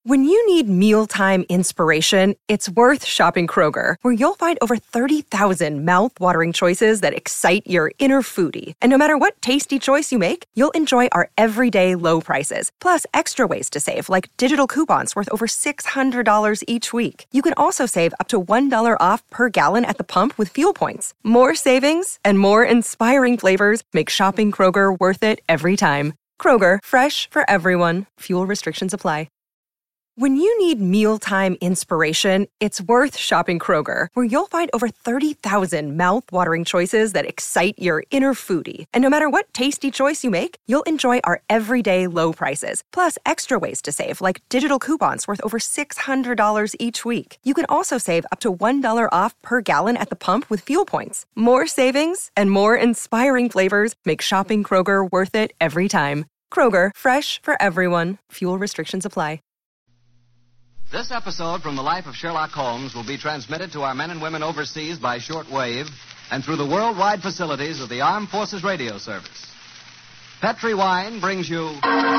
When you need mealtime inspiration, it's worth shopping Kroger, where you'll find over 30,000 mouth-watering choices that excite your inner foodie. And no matter what tasty choice you make, you'll enjoy our everyday low prices, plus extra ways to save, like digital coupons worth over $600 each week. You can also save up to $1 off per gallon at the pump with fuel points. More savings and more inspiring flavors make shopping Kroger worth it every time. Kroger, fresh for everyone. Fuel restrictions apply. When you need mealtime inspiration, it's worth shopping Kroger, where you'll find over 30,000 mouth-watering choices that excite your inner foodie. And no matter what tasty choice you make, you'll enjoy our everyday low prices, plus extra ways to save, like digital coupons worth over $600 each week. You can also save up to $1 off per gallon at the pump with fuel points. More savings and more inspiring flavors make shopping Kroger worth it every time. Kroger, fresh for everyone. Fuel restrictions apply. This episode from the life of Sherlock Holmes will be transmitted to our men and women overseas by shortwave and through the worldwide facilities of the Armed Forces Radio Service. Petri Wine brings you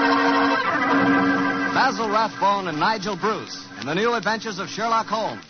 Basil Rathbone and Nigel Bruce in the new adventures of Sherlock Holmes.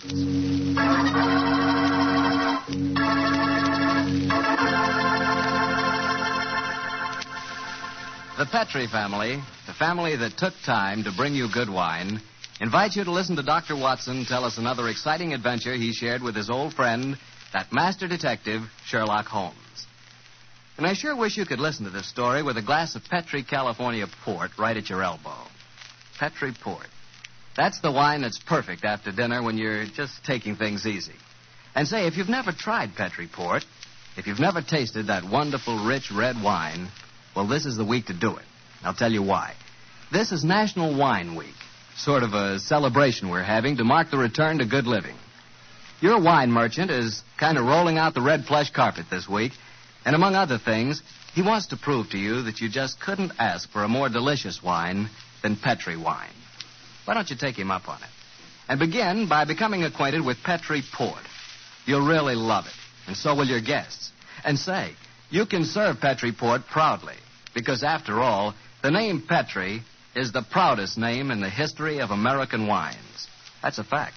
The Petri family, the family that took time to bring you good wine, invite you to listen to Dr. Watson tell us another exciting adventure he shared with his old friend, that master detective, Sherlock Holmes. And I sure wish you could listen to this story with a glass of Petri California Port right at your elbow. Petri Port. That's the wine that's perfect after dinner when you're just taking things easy. And say, if you've never tried Petri Port, if you've never tasted that wonderful, rich red wine, well, this is the week to do it. I'll tell you why. This is National Wine Week. Sort of a celebration we're having to mark the return to good living. Your wine merchant is kind of rolling out the red plush carpet this week, and among other things, he wants to prove to you that you just couldn't ask for a more delicious wine than Petri wine. Why don't you take him up on it? And begin by becoming acquainted with Petri Port. You'll really love it, and so will your guests. And say, you can serve Petri Port proudly, because after all, the name Petri is the proudest name in the history of American wines. That's a fact.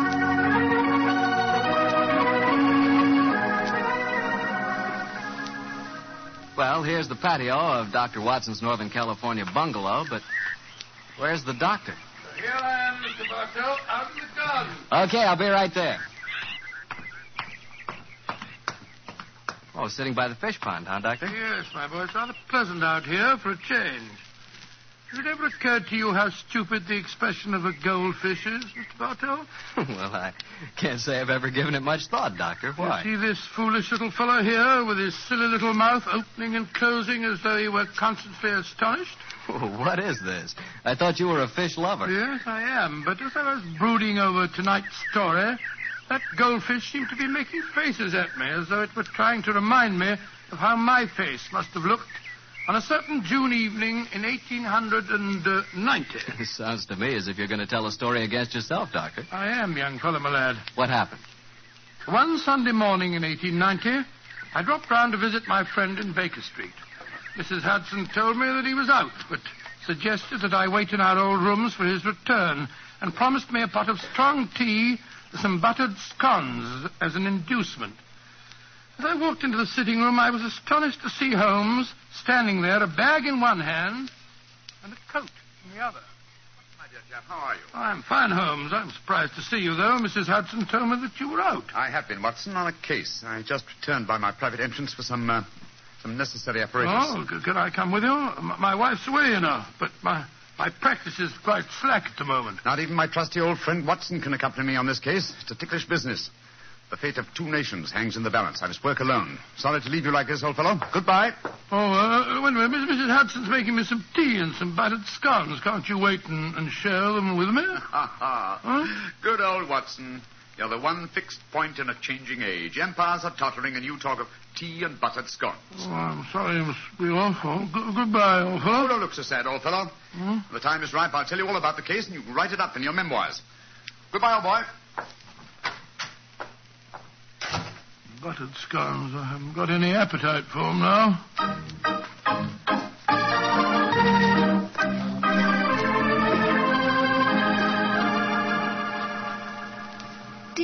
Well, here's the patio of Dr. Watson's Northern California bungalow, but where's the doctor? Here I am, Mr. Bartell, out in the garden. Okay, I'll be right there. Oh, sitting by the fish pond, huh, Doctor? Yes, my boy. It's rather pleasant out here for a change. Has it ever occurred to you how stupid the expression of a goldfish is, Mr. Bartell? Well, I can't say I've ever given it much thought, Doctor. Why? You see this foolish little fellow here with his silly little mouth opening and closing as though he were constantly astonished? What is this? I thought you were a fish lover. Yes, I am. But as I was brooding over tonight's story, that goldfish seemed to be making faces at me as though it were trying to remind me of how my face must have looked on a certain June evening in 1890. Sounds to me as if you're going to tell a story against yourself, Doctor. I am, young fellow, my lad. What happened? One Sunday morning in 1890, I dropped round to visit my friend in Baker Street. Mrs. Hudson told me that he was out, but suggested that I wait in our old rooms for his return and promised me a pot of strong tea with some buttered scones as an inducement. As I walked into the sitting room, I was astonished to see Holmes standing there, a bag in one hand and a coat in the other. My dear chap, how are you? I'm fine, Holmes. I'm surprised to see you, though. Mrs. Hudson told me that you were out. I have been, Watson, on a case. I just returned by my private entrance for some necessary apparatus. Oh, could I come with you? My wife's away, you know, but my practice is quite slack at the moment. Not even my trusty old friend Watson can accompany me on this case. It's a ticklish business. The fate of 2 nations hangs in the balance. I must work alone. Sorry to leave you like this, old fellow. Goodbye. Oh, wait a minute. Mrs. Hudson's making me some tea and some buttered scones. Can't you wait and share them with me? Huh? Good old Watson. You're the one fixed point in a changing age. Empires are tottering, and you talk of tea and buttered scones. Oh, I'm sorry you must be off. Oh, goodbye, old fellow. Oh, don't look so sad, old fellow. When the time is ripe, I'll tell you all about the case, and you can write it up in your memoirs. Goodbye, old boy. Buttered scones. I haven't got any appetite for them now.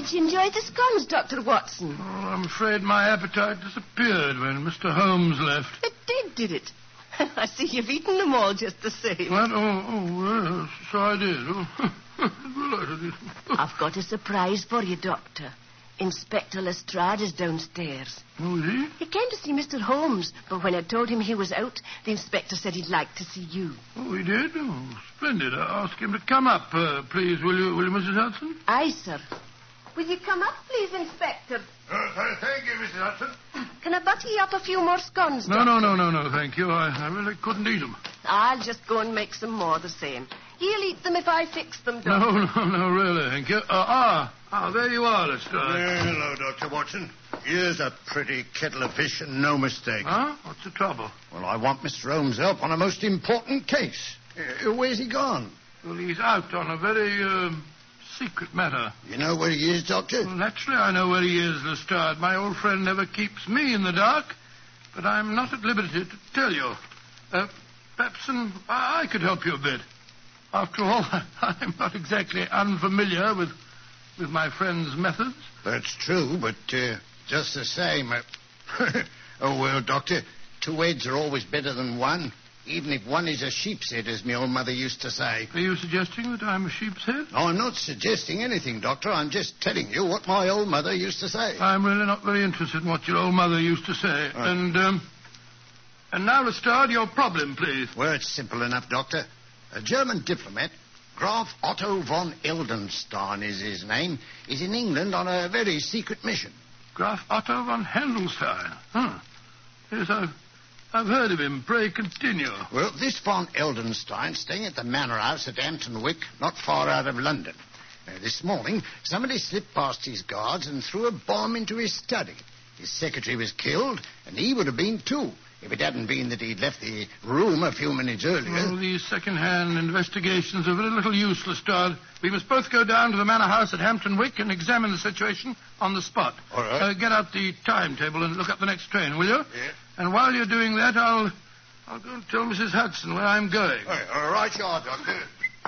Did you enjoy the scones, Dr. Watson? Oh, I'm afraid my appetite disappeared when Mr. Holmes left. It did it? I see you've eaten them all just the same. What? Yes, so I did. Oh, well, I did. I've got a surprise for you, Doctor. Inspector Lestrade is downstairs. Oh, is he? He came to see Mr. Holmes, but when I told him he was out, the inspector said he'd like to see you. Oh, he did? Oh, splendid. I'll ask him to come up, please, will you, Mrs. Hudson? Aye, sir. Will you come up, please, Inspector? Thank you, Mrs. Hudson. Can I butter you up a few more scones, Doctor? No, thank you. I really couldn't eat them. I'll just go and make some more the same. He'll eat them if I fix them, Doctor. No, really, thank you. There you are, Lestrade. Hello, Dr. Watson. Here's a pretty kettle of fish and no mistake. Huh? What's the trouble? Well, I want Mr. Holmes' help on a most important case. Where's he gone? Well, he's out on a very, secret matter. You know where he is, Doctor? Well, naturally I know where he is, Lestrade. My old friend never keeps me in the dark, but I'm not at liberty to tell you. Perhaps I could help you a bit. After all, I'm not exactly unfamiliar with my friend's methods. That's true, but just the same... Oh, well, Doctor, two heads are always better than one, even if one is a sheep's head, as my old mother used to say. Are you suggesting that I'm a sheep's head? Oh, I'm not suggesting anything, Doctor. I'm just telling you what my old mother used to say. I'm really not very interested in what your old mother used to say. Right. And now, Lestrade, your problem, please. Well, it's simple enough, Doctor. A German diplomat, Graf Otto von Heldenstein is his name, is in England on a very secret mission. Graf Otto von Heldenstein? Huh. Yes, I've heard of him. Pray continue. Well, this von Heldenstein staying at the manor house at Hampton Wick, not far out of London. This morning, somebody slipped past his guards and threw a bomb into his study. His secretary was killed, and he would have been too, if it hadn't been that he'd left the room a few minutes earlier. Well, these second-hand investigations are very little use, Lestrade. We must both go down to the manor house at Hampton Wick and examine the situation on the spot. All right. Get out the timetable and look up the next train, will you? Yeah. And while you're doing that, I'll go and tell Mrs. Hudson where I'm going. All right, you are, Doctor.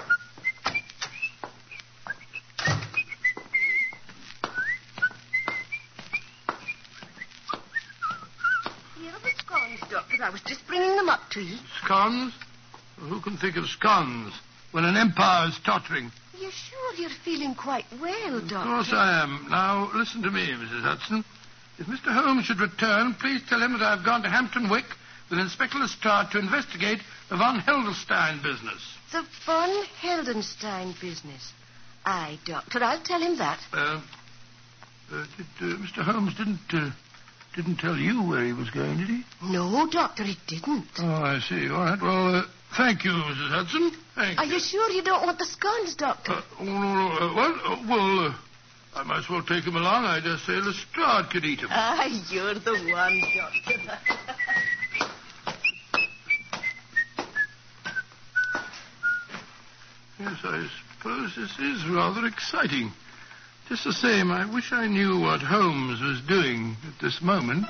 Doctor, I was just bringing them up to you. Scones? Well, who can think of scones when an empire is tottering? Are you sure you're feeling quite well, Doctor? Of course I am. Now, listen to me, Mrs. Hudson. If Mr. Holmes should return, please tell him that I've gone to Hampton Wick with Inspector Lestrade to investigate the von Heldenstein business. The von Heldenstein business? Aye, Doctor, I'll tell him that. Mr. Holmes didn't tell you where he was going, did he? No, Doctor, he didn't. Oh, I see. All right. Well, thank you, Mrs. Hudson. Thank Are you. you sure you don't want the scones, Doctor? I might as well take him along. I dare say Lestrade could eat him. Aye, you're the one, Doctor. Yes, I suppose this is rather exciting. Just the same, I wish I knew what Holmes was doing at this moment.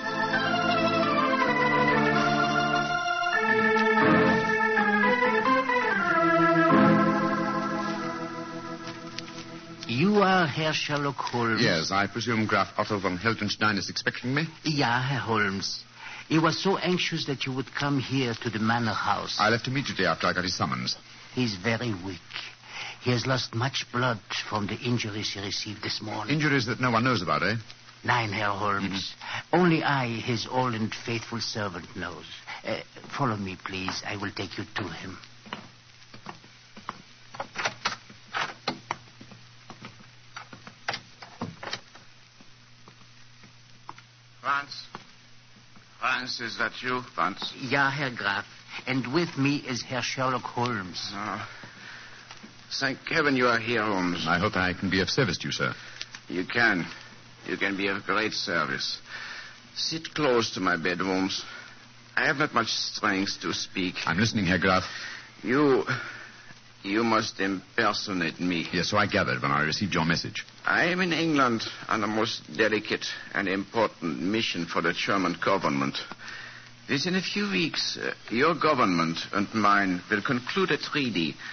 You are Herr Sherlock Holmes? Yes, I presume Graf Otto von Heldenstein is expecting me? Ja, Herr Holmes. He was so anxious that you would come here to the manor house. I left immediately after I got his summons. He's very weak. He has lost much blood from the injuries he received this morning. Injuries that no one knows about, eh? Nein, Herr Holmes. Only I, his old and faithful servant, knows. Follow me, please. I will take you to him. Franz, is that you, Franz? Ja, Herr Graf. And with me is Herr Sherlock Holmes. Oh. Thank heaven you are here, Holmes. I hope I can be of service to you, sir. You can. You can be of great service. Sit close to my bed, Holmes. I have not much strength to speak. I'm listening, Herr Graf. You must impersonate me. Yes, so I gathered when I received your message. I am in England on a most delicate and important mission for the German government. Within a few weeks, your government and mine will conclude a treaty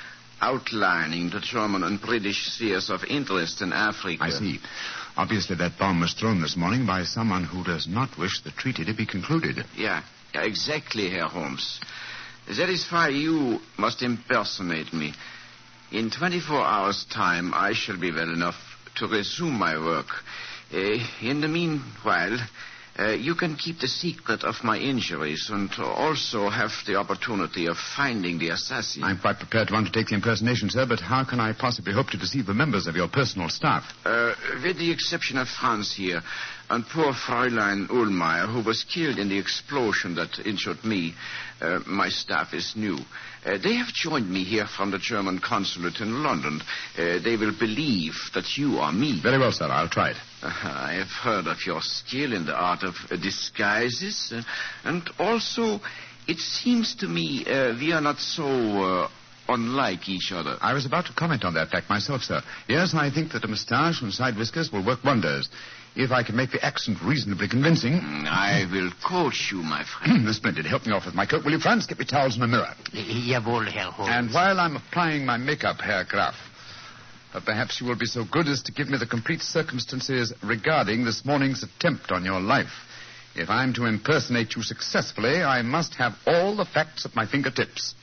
outlining the German and British spheres of interest in Africa. I see. Obviously, that bomb was thrown this morning by someone who does not wish the treaty to be concluded. Yeah, exactly, Herr Holmes. That is why you must impersonate me. In 24 hours' time, I shall be well enough to resume my work. In the meanwhile, you can keep the secret of my injuries and also have the opportunity of finding the assassin. I'm quite prepared to undertake the impersonation, sir, but how can I possibly hope to deceive the members of your personal staff? With the exception of Franz here and poor Fräulein Ullmeyer, who was killed in the explosion that injured me, my staff is new. They have joined me here from the German consulate in London. They will believe that you are me. Very well, sir. I'll try it. I have heard of your skill in the art of disguises, and also it seems to me we are not so unlike each other. I was about to comment on that fact myself, sir. Yes, I think that a moustache and side whiskers will work wonders. If I can make the accent reasonably convincing. I will coach you, my friend. Splendid. Help me off with my coat, will you, Franz? Get me towels and a mirror. Jawohl, Herr Holmes. And while I'm applying my makeup, Herr Graf, perhaps you will be so good as to give me the complete circumstances regarding this morning's attempt on your life. If I'm to impersonate you successfully, I must have all the facts at my fingertips.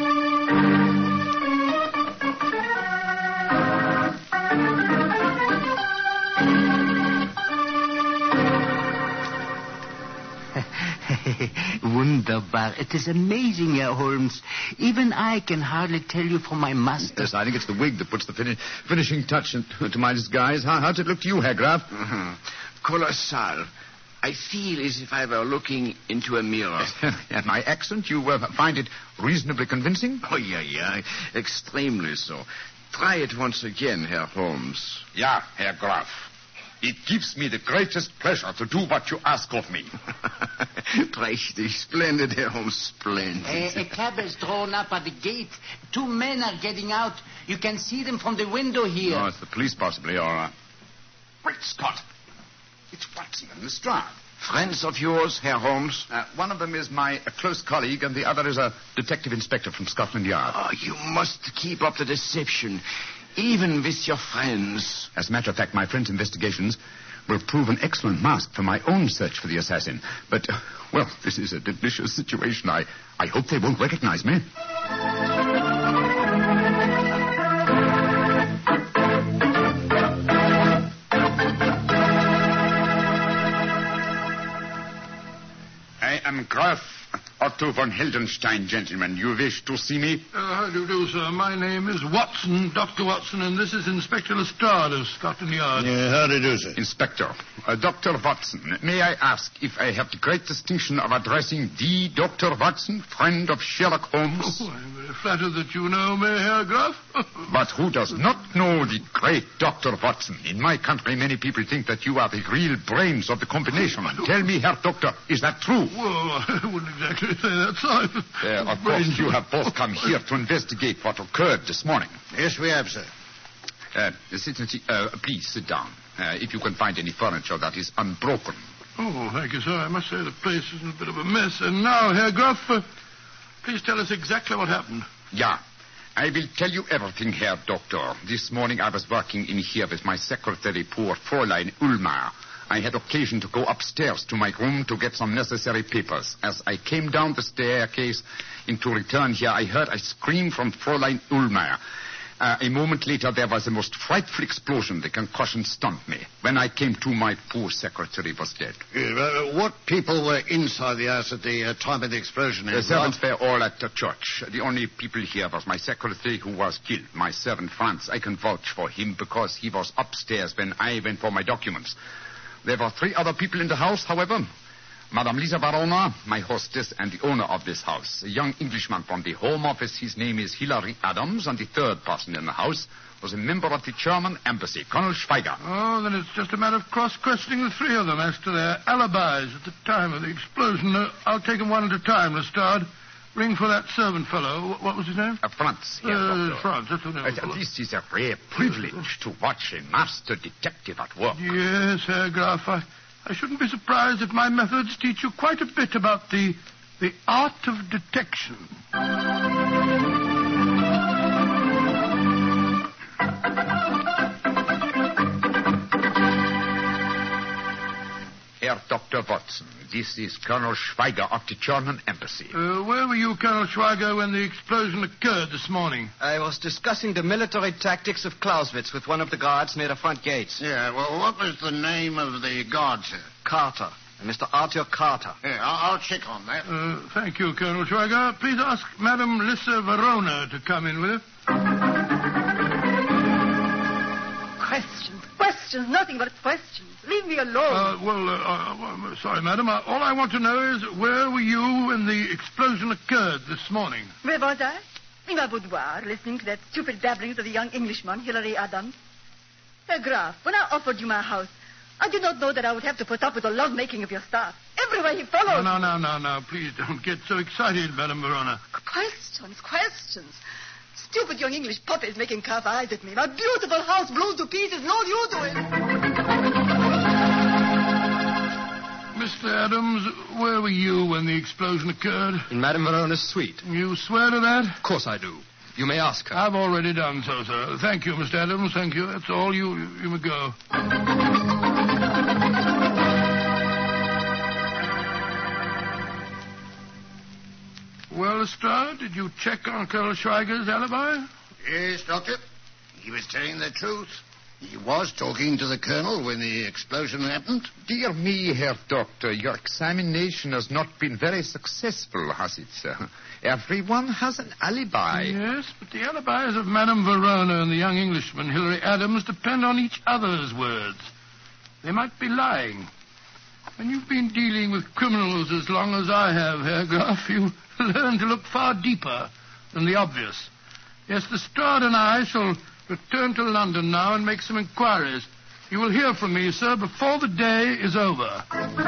Wunderbar. It is amazing, Herr Holmes. Even I can hardly tell you from my master. Yes, I think it's the wig that puts the finishing touch to my disguise. How's it look to you, Herr Graf? Colossal. I feel as if I were looking into a mirror. And my accent, you find it reasonably convincing? Oh, yeah. Extremely so. Try it once again, Herr Holmes. Ja, Herr Graf. It gives me the greatest pleasure to do what you ask of me. Prächtig. Splendid, Herr Holmes. Splendid. A cab is drawn up at the gate. 2 men are getting out. You can see them from the window here. Oh, it's the police, possibly, or... Great Scott! It's Watson and Lestrade. Friends of yours, Herr Holmes? One of them is my close colleague, and the other is a detective inspector from Scotland Yard. Oh, you must keep up the deception, even with your friends. As a matter of fact, my friend's investigations will prove an excellent mask for my own search for the assassin. But, well, this is a delicious situation. I hope they won't recognize me. I am Graf Otto von Heldenstein, gentlemen. You wish to see me? How do you do, sir? My name is Watson, Dr. Watson, and this is Inspector Lestrade of Scotland Yard. How do you do, sir? Inspector, Dr. Watson, may I ask if I have the great distinction of addressing the Dr. Watson, friend of Sherlock Holmes? Oh, I'm very flattered that you know me, Herr Graf. But who does not know the great Dr. Watson? In my country, many people think that you are the real brains of the combination. Tell me, Herr Doctor, is that true? Well, I wouldn't exactly say that, sir. Of course, you have both come here to investigate what occurred this morning. Yes, we have, sir. Please sit down. If you can find any furniture that is unbroken. Oh, thank you, sir. I must say the place is in a bit of a mess. And now, Herr Graf, please tell us exactly what happened. Yeah. I will tell you everything, Herr Doctor. This morning I was working in here with my secretary, poor Fräulein Ullmeyer. I had occasion to go upstairs to my room to get some necessary papers. As I came down the staircase to return here, I heard a scream from Fräulein Ullmeyer. A moment later, there was a most frightful explosion. The concussion stunned me. When I came to, my poor secretary was dead. What people were inside the house at the time of the explosion? The servants were all at the church. The only people here was my secretary who was killed. My servant, Franz. I can vouch for him because he was upstairs when I went for my documents. There were 3 other people in the house, however. Madame Lisa Varona, my hostess, and the owner of this house. A young Englishman from the Home Office. His name is Hilary Adams, and the 3rd person in the house was a member of the German embassy, Colonel Schweiger. Oh, then it's just a matter of cross-questioning the 3 of them as to their alibis at the time of the explosion. I'll take them one at a time, Lestrade. Ring for that servant fellow. What was his name? Franz. Franz, that's the name. This is a rare privilege to watch a master detective at work. Yes, Herr Graf. I shouldn't be surprised if my methods teach you quite a bit about the art of detection. Herr Dr. Watson. This is Colonel Schweiger of the German Embassy. Where were you, Colonel Schweiger, when the explosion occurred this morning? I was discussing the military tactics of Clausewitz with one of the guards near the front gates. Yeah, well, what was the name of the guard, sir? Carter. Mr. Arthur Carter. Yeah, I'll check on that. Thank you, Colonel Schweiger. Please ask Madame Lissa Verona to come in with us. Questions, nothing but questions. Leave me alone. Sorry, madam. All I want to know is where were you when the explosion occurred this morning? Where was I? In my boudoir, listening to that stupid babblings of the young Englishman, Hilary Adams. Herr Graf, when I offered you my house, I did not know that I would have to put up with the love-making of your staff. Everywhere he followed. No. Please don't get so excited, Madame Verona. Questions. Stupid young English puppies making calf eyes at me. My beautiful house blown to pieces. No, you do it. Mr. Adams, where were you when the explosion occurred? In Madame Verona's suite. You swear to that? Of course I do. You may ask her. I've already done so, sir. Thank you, Mr. Adams. Thank you. That's all. You may go. Well, Lestrade, did you check on Colonel Schweiger's alibi? Yes, Doctor. He was telling the truth. He was talking to the colonel when the explosion happened. Dear me, Herr Doctor, your examination has not been very successful, has it, sir? Everyone has an alibi. Yes, but the alibis of Madame Verona and the young Englishman, Hilary Adams, depend on each other's words. They might be lying. When you've been dealing with criminals as long as I have, Herr Graf, you learn to look far deeper than the obvious. Yes, Lestrade and I shall return to London now and make some inquiries. You will hear from me, sir, before the day is over.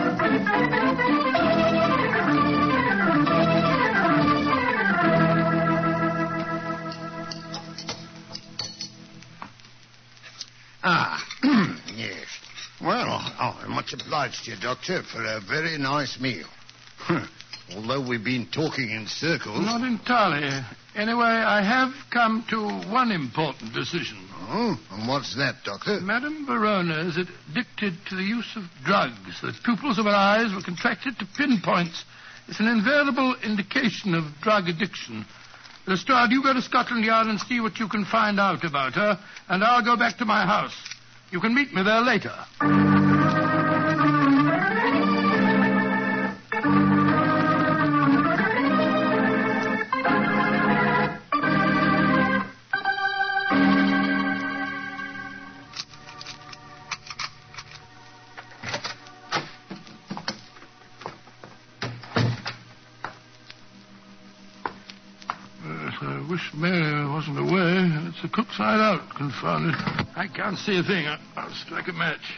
Yes. Well, I'm much obliged to you, Doctor, for a very nice meal. Although we've been talking in circles. Not entirely. Anyway, I have come to one important decision. Oh, and what's that, Doctor? Madame Verona is addicted to the use of drugs. The pupils of her eyes were contracted to pinpoints. It's an invariable indication of drug addiction. Lestrade, you go to Scotland Yard and see what you can find out about her, and I'll go back to my house. You can meet me there later. I wish Mary wasn't away. It's the cook's side out, confound it. I can't see a thing. I'll strike a match.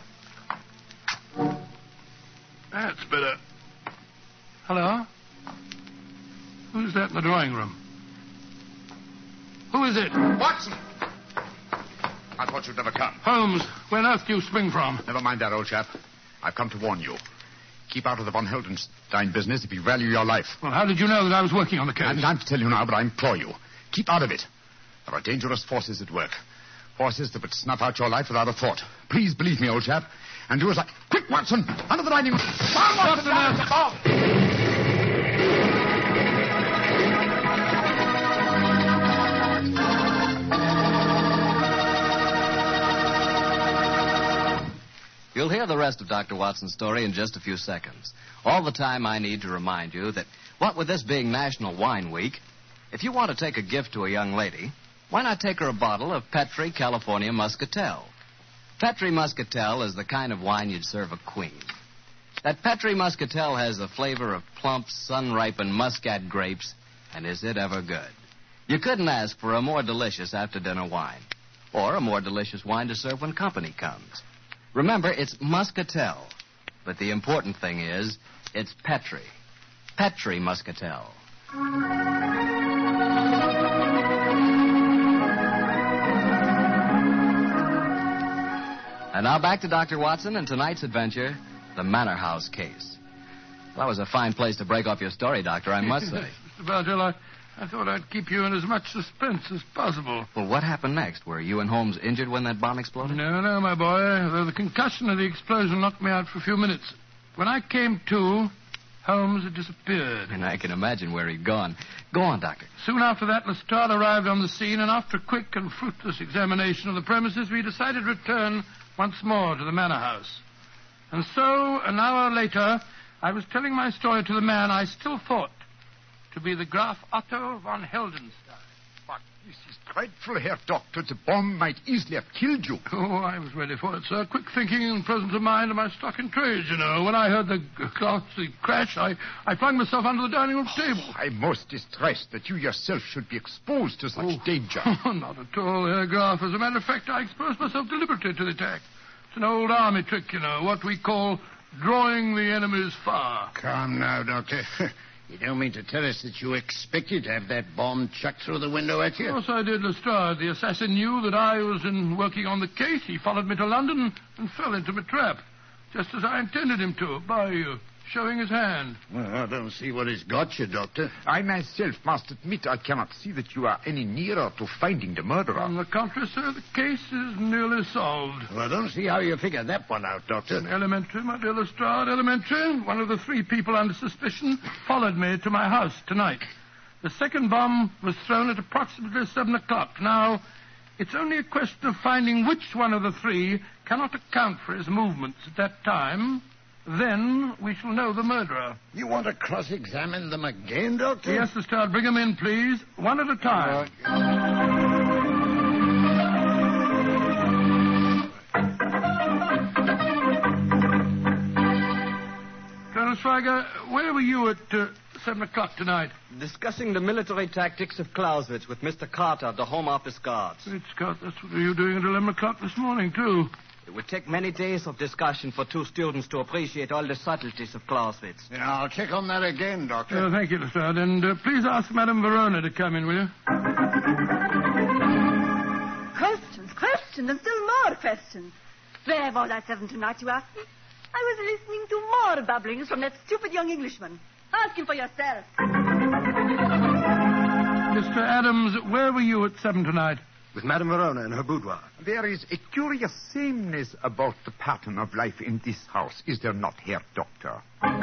That's better. Hello? Who's that in the drawing room? Who is it? Watson! I thought you'd never come. Holmes, where on earth do you spring from? Never mind that, old chap. I've come to warn you. Keep out of the von Heldenstein business if you value your life. Well, how did you know that I was working on the case? I'm not to tell you now, but I implore you. Keep out of it. There are dangerous forces at work. Forces that would snuff out your life without a thought. Please believe me, old chap. And do as I... Quick, Watson! Under the dining room! You'll hear the rest of Dr. Watson's story in just a few seconds. All the time I need to remind you that, what with this being National Wine Week, if you want to take a gift to a young lady, why not take her a bottle of Petri California Muscatel? Petri Muscatel is the kind of wine you'd serve a queen. That Petri Muscatel has the flavor of plump, sun-ripened Muscat grapes, and is it ever good? You couldn't ask for a more delicious after-dinner wine, or a more delicious wine to serve when company comes. Remember, it's Muscatel, but the important thing is, it's Petri. Petri Muscatel. And now back to Dr. Watson and tonight's adventure, the Manor House case. That was a fine place to break off your story, Doctor, I must say. Mr. Bartell, I thought I'd keep you in as much suspense as possible. Well, what happened next? Were you and Holmes injured when that bomb exploded? No, my boy. Though the concussion of the explosion knocked me out for a few minutes. When I came to, Holmes had disappeared. And I can imagine where he'd gone. Go on, Doctor. Soon after that, Lestrade arrived on the scene, and after a quick and fruitless examination of the premises, we decided to return once more to the manor house. And so, an hour later, I was telling my story to the man I still thought to be the Graf Otto von Heldenstein. But this is dreadful, Herr Doctor. The bomb might easily have killed you. Oh, I was ready for it, sir. Quick thinking and presence of mind are my stock in trade, you know. When I heard the crash, I flung myself under the dining room table. I'm most distressed that you yourself should be exposed to such danger. Not at all, Herr Graf. As a matter of fact, I exposed myself deliberately to the attack. It's an old army trick, you know, what we call drawing the enemy's fire. Calm now, Doctor. You don't mean to tell us that you expected to have that bomb chucked through the window at you? Of course I did, Lestrade. The assassin knew that I was working on the case. He followed me to London and fell into my trap, just as I intended him to, by showing his hand. Well, I don't see what it's got you, Doctor. I myself must admit I cannot see that you are any nearer to finding the murderer. On the contrary, sir, the case is nearly solved. Well, I don't see how you figured that one out, Doctor. Elementary, my dear Lestrade, elementary. One of the three people under suspicion followed me to my house tonight. The second bomb was thrown at approximately 7 o'clock. Now, it's only a question of finding which one of the three cannot account for his movements at that time. Then we shall know the murderer. You want to cross-examine them again, Doctor? Yes, Lestrade. Bring them in, please. One at a time. Colonel Schweiger, where were you at 7 o'clock tonight? Discussing the military tactics of Clausewitz with Mr. Carter of the Home Office Guards. Great Scott, that's what you were doing at 11 o'clock this morning, too. It would take many days of discussion for two students to appreciate all the subtleties of Clausewitz. Yeah, I'll check on that again, Doctor. Thank you, Lestrade. And please ask Madame Verona to come in, will you? Questions, and still more questions. Where was I 7 tonight, you ask me? I was listening to more babblings from that stupid young Englishman. Ask him for yourself. Mr. Adams, where were you at 7 tonight? With Madame Verona in her boudoir. There is a curious sameness about the pattern of life in this house, is there not, Herr Doctor?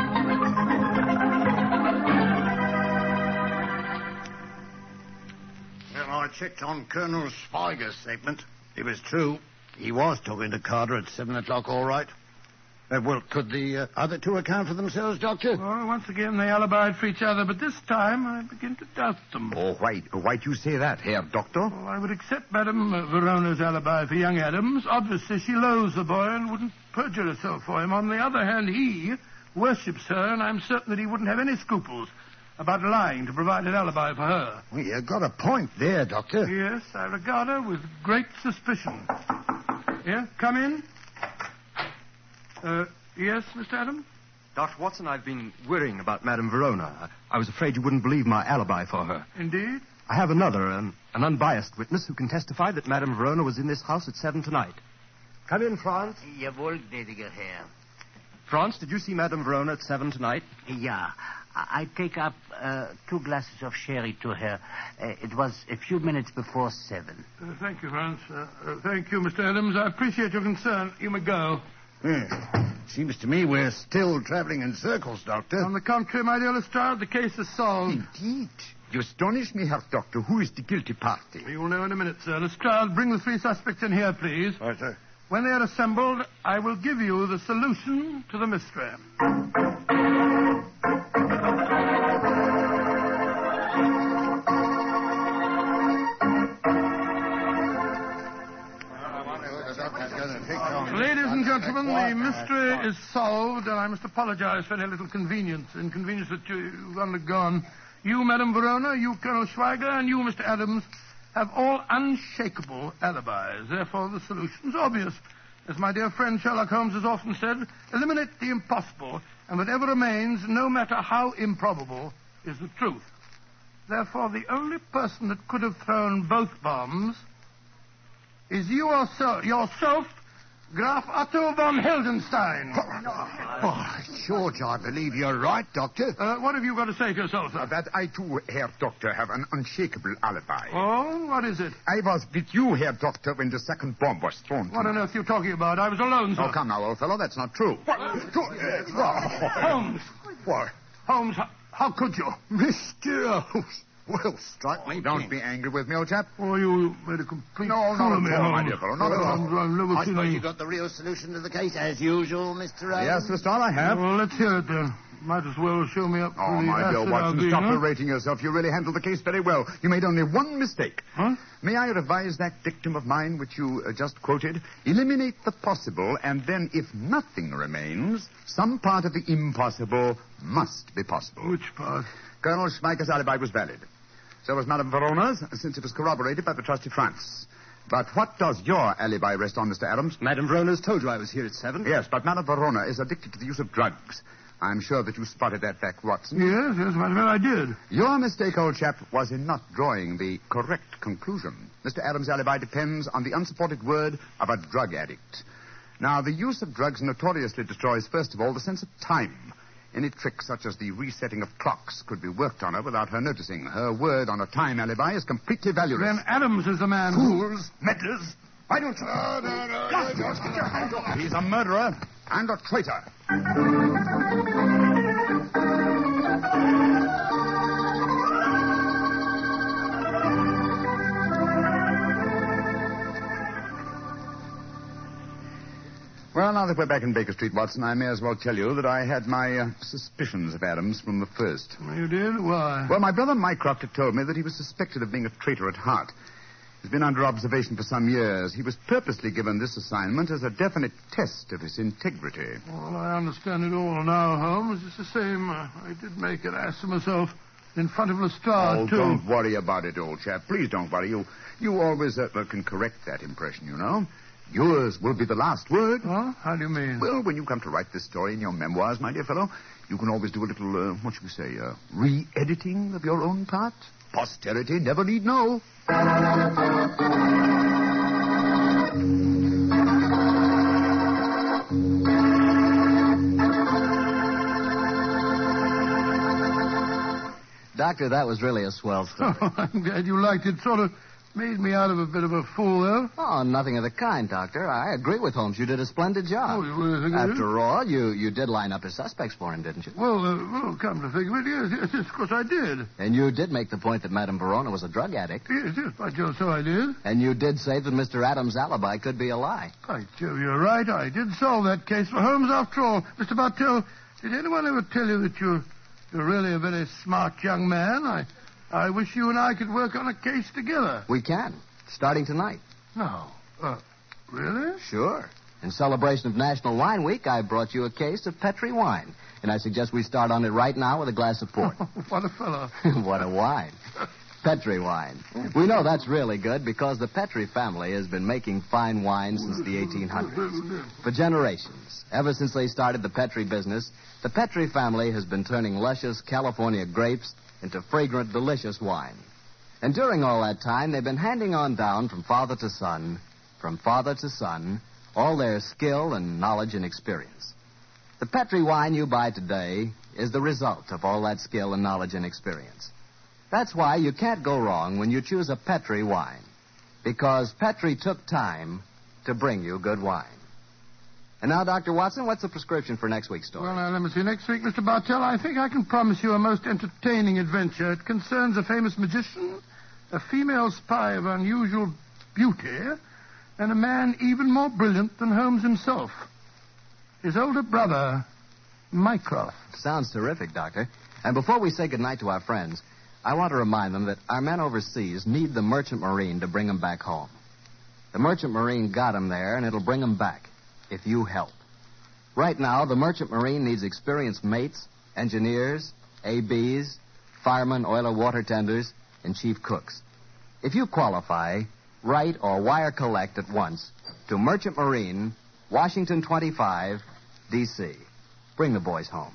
Well, I checked on Colonel Schweiger's statement. It was true. He was talking to Carter at 7 o'clock, all right. Well, could the other two account for themselves, Doctor? Well, once again, they alibied for each other, but this time I begin to doubt them. Oh, why do you say that, Herr Doctor? Well, I would accept Madame Verona's alibi for young Adams. Obviously, she loathes the boy and wouldn't perjure herself for him. On the other hand, he worships her, and I'm certain that he wouldn't have any scruples about lying to provide an alibi for her. Well, you got a point there, Doctor. Yes, I regard her with great suspicion. Yeah, come in. Yes, Mr. Adams? Dr. Watson, I've been worrying about Madame Verona. I was afraid you wouldn't believe my alibi for her. Indeed? I have another, an unbiased witness who can testify that Madame Verona was in this house at 7 tonight. Come in, Franz. Jawohl, gnädiger Herr. Franz, did you see Madame Verona at 7 tonight? Yeah. I take up 2 glasses of sherry to her. It was a few minutes before 7. Thank you, Franz. Thank you, Mr. Adams. I appreciate your concern. You may go. Seems to me we're still traveling in circles, Doctor. On the contrary, my dear Lestrade, the case is solved. Indeed. You astonish me, Herr Doctor. Who is the guilty party? You will know in a minute, sir. Lestrade, bring the 3 suspects in here, please. Right, sir. When they are assembled, I will give you the solution to the mystery. Ladies and gentlemen, the mystery is solved, and I must apologize for any little inconvenience that you've undergone. You, Madame Verona, you, Colonel Schweiger, and you, Mr. Adams, have all unshakable alibis. Therefore, the solution's obvious. As my dear friend Sherlock Holmes has often said, eliminate the impossible, and whatever remains, no matter how improbable, is the truth. Therefore, the only person that could have thrown both bombs is you yourself, Graf Otto von Heldenstein. Oh, George, I believe you're right, Doctor. What have you got to say to yourself, sir? That I, too, Herr Doctor, have an unshakable alibi. Oh, what is it? I was with you, Herr Doctor, when the second bomb was thrown. What on earth are you talking about? I was alone, sir. Oh, come now, old fellow, that's not true. Holmes. What? Holmes, how could you? Mr. Holmes. Well, strike me. Don't be angry with me, old chap. Oh, you made a complete No, fool not of me, at all, my Holmes. dear fellow, not at all. I've never I seen suppose any... you got the real solution to the case, as usual, Mr. Holmes. Yes, Mr. Starr, I have. Well, let's hear it, then. Might as well show me up Oh, for the my dear acid Watson, I'll stop be, huh? berating yourself. You really handled the case very well. You made only one mistake. Huh? May I revise that dictum of mine which you just quoted? Eliminate the possible, and then if nothing remains, some part of the impossible must be possible. Which part? Colonel Schmeicher's alibi was valid. So was Madame Verona's, since it was corroborated by the trusty France. But what does your alibi rest on, Mr. Adams? Madame Verona's told you I was here at 7. Yes, but Madame Verona is addicted to the use of drugs. I'm sure that you spotted that fact, Watson. Yes, matter of fact, I did. Your mistake, old chap, was in not drawing the correct conclusion. Mr. Adams' alibi depends on the unsupported word of a drug addict. Now, the use of drugs notoriously destroys, first of all, the sense of time. Any trick such as the resetting of clocks could be worked on her without her noticing. Her word on a time alibi is completely valueless. Then Adams is the man Fools, meddlers. Why don't you... He's a murderer and a traitor. Well, now that we're back in Baker Street, Watson, I may as well tell you that I had my suspicions of Adams from the first. You did? Why? Well, my brother Mycroft had told me that he was suspected of being a traitor at heart. He's been under observation for some years. He was purposely given this assignment as a definite test of his integrity. Well, I understand it all now, Holmes. It's the same. I did make an ass of myself in front of Lestrade, too. Don't worry about it, old chap. Please don't worry. You always can correct that impression, you know. Yours will be the last word. Huh? How do you mean? Well, when you come to write this story in your memoirs, my dear fellow, you can always do a little, what should we say, re-editing of your own part. Posterity never need know. Doctor, that was really a swell story. Oh, I'm glad you liked it. Sort of made me out of a bit of a fool, though. Oh, nothing of the kind, Doctor. I agree with Holmes. You did a splendid job. Oh, you really think I did? After all, you did line up his suspects for him, didn't you? Well, come to think of it, yes, of course I did. And you did make the point that Madame Verona was a drug addict. Yes, by Jove, so I did. And you did say that Mr. Adams' alibi could be a lie. By Jove, you're right. I did solve that case for Holmes after all. Mr. Bartell, did anyone ever tell you that you're really a very smart young man? I wish you and I could work on a case together. We can. Starting tonight. No. Really? Sure. In celebration of National Wine Week, I brought you a case of Petri wine. And I suggest we start on it right now with a glass of port. What a fellow. What a wine. Petri wine. We know that's really good because the Petri family has been making fine wine since the 1800s. For generations. Ever since they started the Petri business, the Petri family has been turning luscious California grapes into fragrant, delicious wine. And during all that time, they've been handing on down from father to son, all their skill and knowledge and experience. The Petri wine you buy today is the result of all that skill and knowledge and experience. That's why you can't go wrong when you choose a Petri wine, because Petri took time to bring you good wine. And now, Dr. Watson, what's the prescription for next week's story? Well, now, let me see. Next week, Mr. Bartell, I think I can promise you a most entertaining adventure. It concerns a famous magician, a female spy of unusual beauty, and a man even more brilliant than Holmes himself. His older brother, Mycroft. Sounds terrific, Doctor. And before we say goodnight to our friends, I want to remind them that our men overseas need the Merchant Marine to bring them back home. The Merchant Marine got them there, and it'll bring them back if you help. Right now, the Merchant Marine needs experienced mates, engineers, ABs, firemen, oiler, water tenders, and chief cooks. If you qualify, write or wire collect at once to Merchant Marine, Washington 25, D.C. Bring the boys home.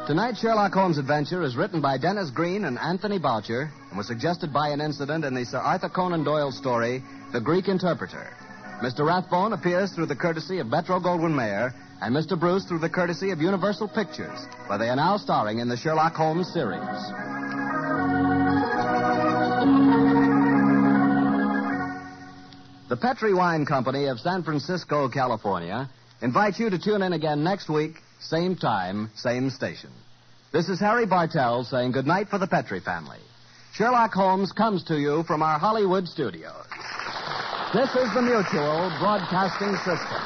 Tonight's Sherlock Holmes adventure is written by Dennis Green and Anthony Boucher and was suggested by an incident in the Sir Arthur Conan Doyle story, The Greek Interpreter. Mr. Rathbone appears through the courtesy of Metro-Goldwyn-Mayer and Mr. Bruce through the courtesy of Universal Pictures, where they are now starring in the Sherlock Holmes series. The Petri Wine Company of San Francisco, California, invites you to tune in again next week, same time, same station. This is Harry Bartell saying goodnight for the Petri family. Sherlock Holmes comes to you from our Hollywood studios. This is the Mutual Broadcasting System.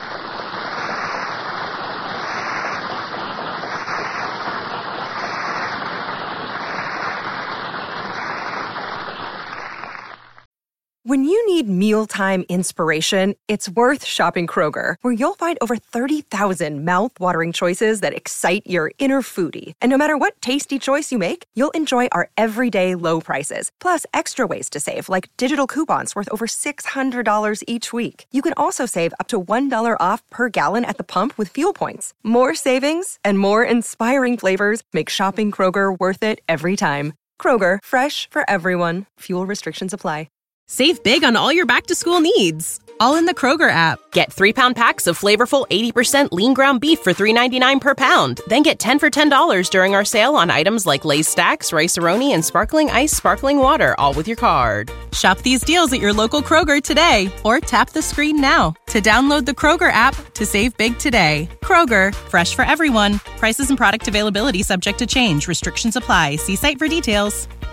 When you need mealtime inspiration, it's worth shopping Kroger, where you'll find over 30,000 mouth-watering choices that excite your inner foodie. And no matter what tasty choice you make, you'll enjoy our everyday low prices, plus extra ways to save, like digital coupons worth over $600 each week. You can also save up to $1 off per gallon at the pump with fuel points. More savings and more inspiring flavors make shopping Kroger worth it every time. Kroger, fresh for everyone. Fuel restrictions apply. Save big on all your back-to-school needs, all in the Kroger app. Get 3-pound packs of flavorful 80% lean ground beef for $3.99 per pound. Then get 10 for $10 during our sale on items like Lay's Stacks, Rice-A-Roni, and Sparkling Ice Sparkling Water, all with your card. Shop these deals at your local Kroger today, or tap the screen now to download the Kroger app to save big today. Kroger, fresh for everyone. Prices and product availability subject to change. Restrictions apply. See site for details.